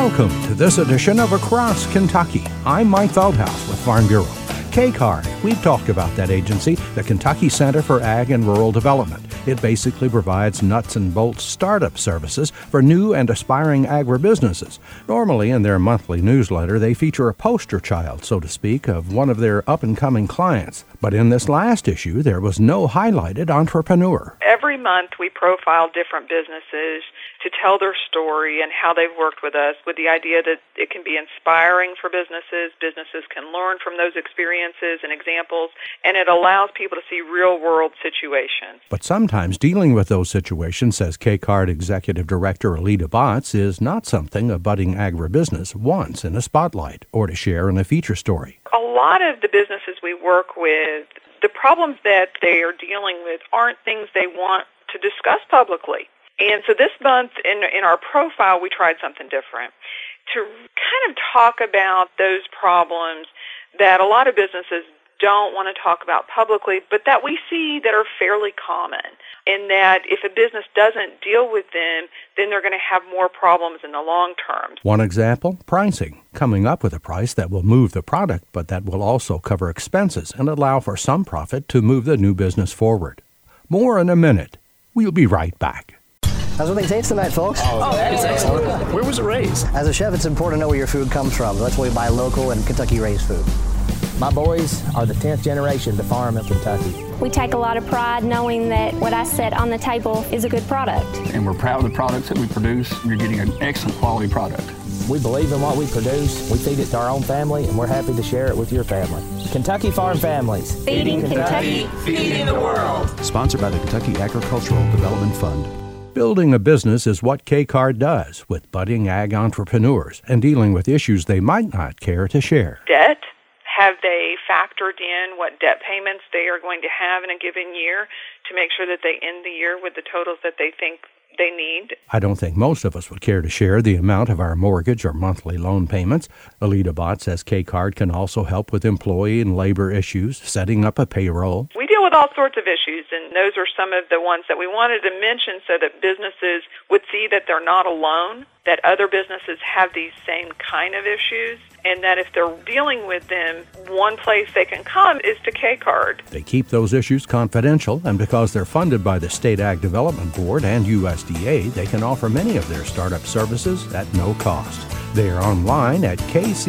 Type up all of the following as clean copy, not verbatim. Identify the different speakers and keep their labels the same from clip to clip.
Speaker 1: Welcome to this edition of Across Kentucky. I'm Mike Feldhaus with Farm Bureau. KCARD, we've talked about that agency, the Kentucky Center for Ag and Rural Development. It basically provides nuts and bolts startup services for new and aspiring agribusinesses. Normally in their monthly newsletter, they feature a poster child, so to speak, of one of their up-and-coming clients. But in this last issue, there was no highlighted entrepreneur.
Speaker 2: Every month we profile different businesses to tell their story and how they've worked with us, with the idea that it can be inspiring for businesses. Businesses can learn from those experiences and examples, and it allows people to see real-world situations.
Speaker 1: But sometimes dealing with those situations, says KCARD Executive Director Alita Botts, is not something a budding agribusiness wants in a spotlight or to share in a feature story.
Speaker 2: A lot of the businesses we work with, the problems that they are dealing with aren't things they want to discuss publicly. And so this month in our profile, we tried something different to kind of talk about those problems that a lot of businesses don't want to talk about publicly, but that we see that are fairly common, in that if a business doesn't deal with them, then they're going to have more problems in the long term.
Speaker 1: One example, pricing. Coming up with a price that will move the product, but that will also cover expenses and allow for some profit to move the new business forward. More in a minute. We'll be right back.
Speaker 3: How's everything taste tonight, folks?
Speaker 4: It's excellent. Where was it raised?
Speaker 3: As a chef, it's important to know where your food comes from. That's why we buy local and Kentucky-raised food.
Speaker 5: My boys are the 10th generation to farm in Kentucky.
Speaker 6: We take a lot of pride knowing that what I set on the table is a good product.
Speaker 7: And we're proud of the products that we produce. You're getting an excellent quality product.
Speaker 5: We believe in what we produce. We feed it to our own family, and we're happy to share it with your family. Kentucky Farm Families.
Speaker 6: Feeding Kentucky,
Speaker 4: feeding the world.
Speaker 8: Sponsored by the Kentucky Agricultural Development Fund.
Speaker 1: Building a business is what KCARD does with budding ag entrepreneurs and dealing with issues they might not care to share.
Speaker 2: Debt. Have they factored in what debt payments they are going to have in a given year to make sure that they end the year with the totals that they think they need?
Speaker 1: I don't think most of us would care to share the amount of our mortgage or monthly loan payments. Alita Botts says KCARD can also help with employee and labor issues, setting up a payroll.
Speaker 2: We deal with all sorts of issues, and those are some of the ones that we wanted to mention so that businesses would see that they're not alone, that other businesses have these same kind of issues, and that if they're dealing with them, one place they can come is to KCARD.
Speaker 1: They keep those issues confidential, and because they're funded by the State Ag Development Board and USDA, they can offer many of their startup services at no cost. They are online at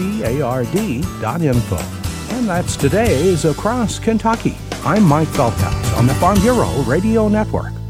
Speaker 1: kcard.info. And that's today's Across Kentucky. I'm Mike Feldhaus on the Farm Bureau Radio Network.